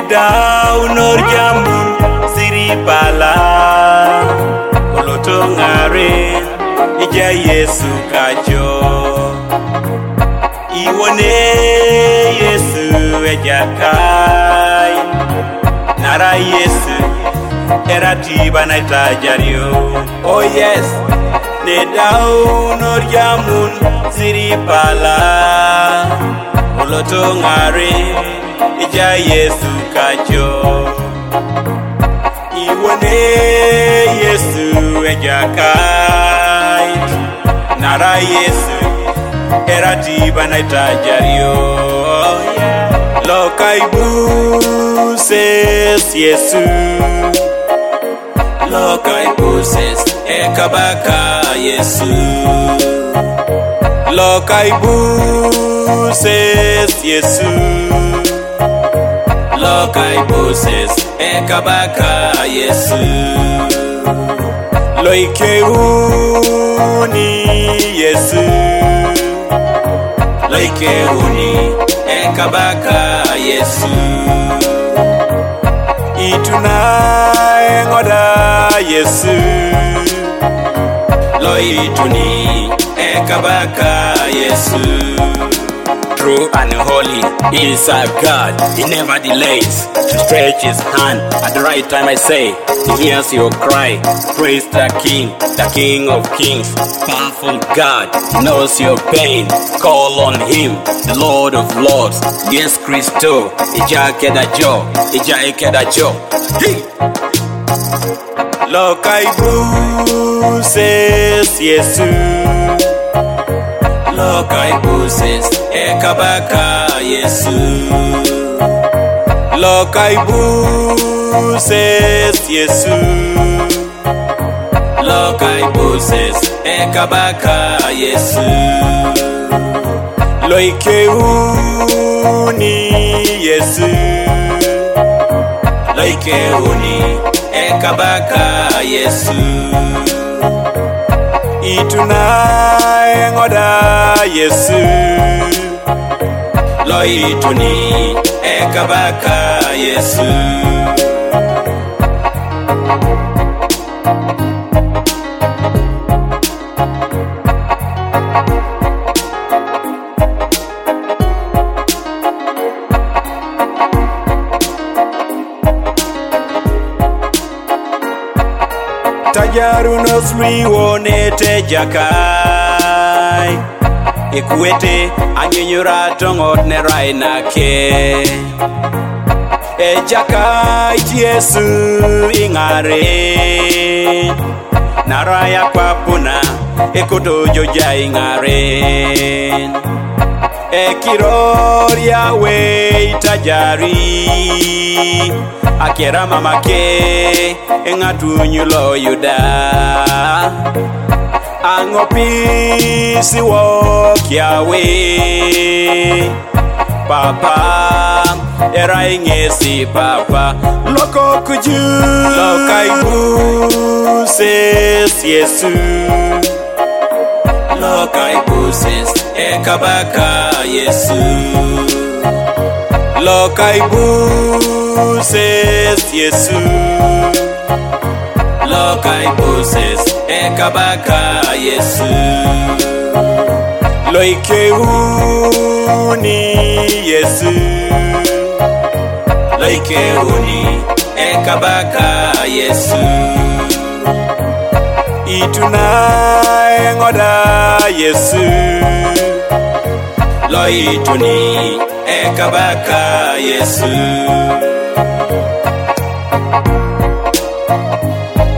daunor jamun siri pala olotongare ija Yesu kajo iwone Yesu ejakai nara Yesu eratiba na itajario. Oh yes, ne daunor jamun siri pala olotongare ija Yesu kajo iwone Yesu ejakai nara Yesu eratiba na itajario. Oh yeah, lokai buses Yesu lokai buses ekabaka Yesu lokai buses Yesu lokai buses ekabaka Yesu loikeuni Yesu loikeuni ekabaka Yesu ituna engoda Yesu loituni ekabaka Yesu. True and holy is our God. He never delays to stretch his hand at the right time. I say, he hears your cry. Praise the King of kings, powerful God. He knows your pain. Call on him, the Lord of lords. Yes, Christo. Ija Kedajo. Hey! Lokai buses Yesu lokai buses ekabaka Yesu lokai buses Yesu lokai buses ekabaka Yesu loikeuni Yesu loikeuni ekabaka Yesu ituna engoda Yesu loituni ekabaka Yesu. Tajarunos riwonete jakai Ikuete anyinyura tongot ne rainake Jakai Yesu ingare Naraya kwapuna ekudojo ja ingare Kiroria we tajari Akera mamake engatunyulo yuda Angopisi wokiawe Papa era ingesi papa Loko kuju lokai buses Yesu lokai buses ekabaka Yesu lokai buses Yesu lokai buses ekabaka Yesu loikeuni Yesu loikeuni ekabaka Yesu ituna engoda Yesu loituni ekabaka Yesu.